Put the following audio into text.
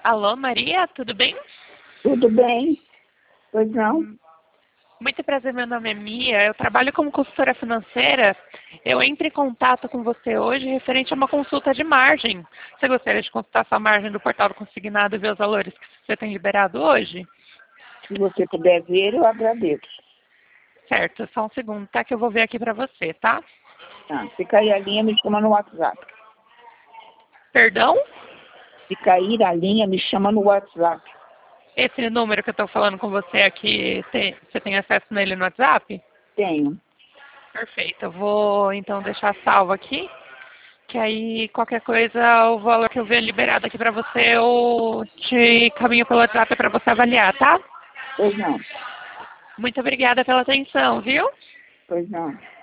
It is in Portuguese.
Alô, Maria, tudo bem? Tudo bem? Pois não? Muito prazer, meu nome é Mia, eu trabalho como consultora financeira. Eu entro em contato com você hoje referente a uma consulta de margem. Você gostaria de consultar sua margem do portal do consignado e ver os valores que você tem liberado hoje? Se você puder ver, eu agradeço. Certo, só um segundo, tá? Que eu vou ver aqui pra você, tá? Tá. Se cair a linha, me chama no WhatsApp. Perdão? Se cair a linha, me chama no WhatsApp. Esse número que eu tô falando com você aqui, você tem acesso nele no WhatsApp? Tenho. Perfeito, eu vou então deixar salvo aqui. Que aí qualquer coisa, o valor que eu ver liberado aqui pra você, eu te caminho pelo WhatsApp pra você avaliar, tá? Pois não. Muito obrigada pela atenção, viu? Pois não.